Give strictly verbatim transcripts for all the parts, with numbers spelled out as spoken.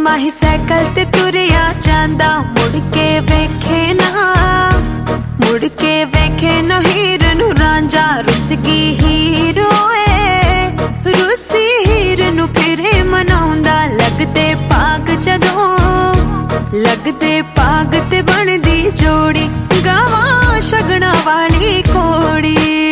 ਮਾਹੀ cycle ਤੇ ਤੁਰਿਆ ਜਾਂਦਾ, ਮੁੜ ਕੇ ਵੇਖੇ ਨਾ ਮੁੜ ਕੇ ਵੇਖੇ ਨਾ ਹੀਰ ਨੂੰ ਰਾਂਝਾ। ਰੁੱਸ ਗਈ ਹੀਰ ਓਏ ਰੁੱਸੀ ਹੀਰ ਨੂੰ ਫਿਰੇ ਮਨਾਉਂਦਾ। ਲੱਗਦੇ ਭਾਗ ਜਦੋਂ ਲੱਗਦੇ ਭਾਗ ਤੇ ਬਣਦੀ ਜੋੜੀ, ਗਾਵਾਂ ਸ਼ਗਨਾਂ ਵਾਲੀ ਕੋੜੀ।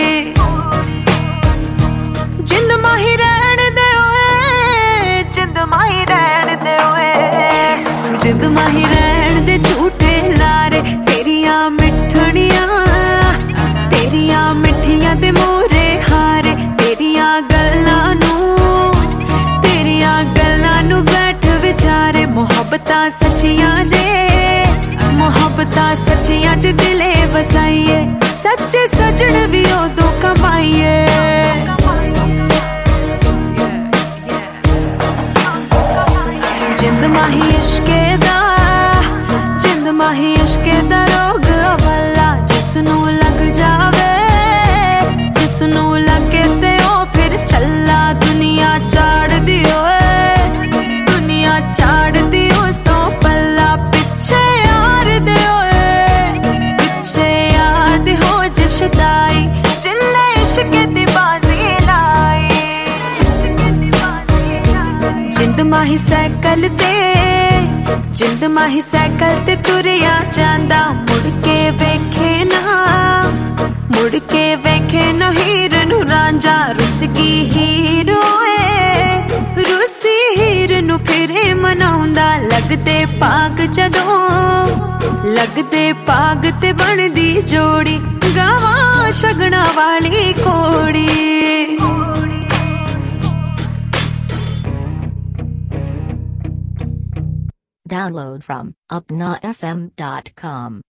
ਜਿੰਦ ਮਾਹੀ ਰਹਿਣ ਦੇ ਓਏ ਜਿੰਦ ਮਾਹੀ ਰਹਿਣ ਦੇ ਓਏ ਜਿੰਦ ਮਾਹੀ ਰਹਿਣ ਦੇ ਝੂਠੇ ਲਾਰੇ। ਤੇਰੀਆਂ ਮਿੱਠਣੀਆਂ ਤੇਰੀਆਂ ਮਿੱਠੀਆਂ ਤੇ ਮੋਰੇ ਹਾਰੇ। ਤੇਰੀਆਂ ਗੱਲਾਂ ਨੂੰ ਤੇਰੀਆਂ ਗੱਲਾਂ ਨੂੰ ਬੈਠ ਵਿਚਾਰੇ। ਮੁਹੱਬਤਾਂ ਸੱਚੀਆਂ ਜੇ ਮੁਹੱਬਤਾਂ ਸੱਚੀਆਂ ਚ ਦਿਲੇ ਵਸਾਈਏ। ਸੱਚੇ ਸੱਜਣ ਵੀ ਉਦੋਂ ਕਮਾਈਏ। ਜਿੰਦ ਮਾਹੀ ਇਸ਼ਕੇ ਦਾ ਜਿੰਦ ਮਾਹੀ ਇਸ਼ਕੇ ਦਾ ਰੋਗ ਵਾਲਾ। ਜਿਸ ਨੂੰ ਲੱਗ ਜਾਵੇ ਜਿਸ ਨੂੰ ਲੱਗੇ ਤੇ ਉਹ ਫਿਰ ਛੱਲਾ। ਦੁਨੀਆ ਝਾੜਦੀ ਓਏ ਦੁਨੀਆ ਝਾੜਦੀ ਉਸ ਤੋਂ ਪੱਲਾ। ਪਿੱਛੇ ਯਾਰ ਦੇ ਓਏ ਪਿੱਛੇ ਯਾਦ ਹੋ ਜਸ਼ਦਾਈ। ਜਿੰਨੇ ਇਸ਼ਕੇ ਦੀ ਬਾਜ਼ੀ ਲਾਈ। ਜਿੰਦ ਮਾਹੀ ਸਾਈਕਲ ਤੇ ਜਿੰਦ ਮਾਹੀ ਸਾਈਕਲ ਤੇ ਤੁਰਿਆ ਜਾਂਦਾ, ਮੁੜ ਕੇ ਵੇਖੇ ਨਾ ਮੁੜ ਕੇ ਵੇਖੇ ਨਾ ਹੀਰ ਨੂੰ ਰਾਂਝਾ। ਰੁੱਸ ਗਈ ਹੀਰ ਓਏ ਰੁੱਸੀ ਹੀਰ ਨੂੰ ਫਿਰੇ ਮਨਾਉਂਦਾ। ਲੱਗਦੇ ਭਾਗ ਜਦੋਂ ਲੱਗਦੇ ਭਾਗ ਤੇ ਬਣਦੀ ਜੋੜੀ, ਗਾਵਾਂ ਸ਼ਗਨਾਂ ਵਾਲੀ ਕੋੜੀ। Download from upna f m dot com.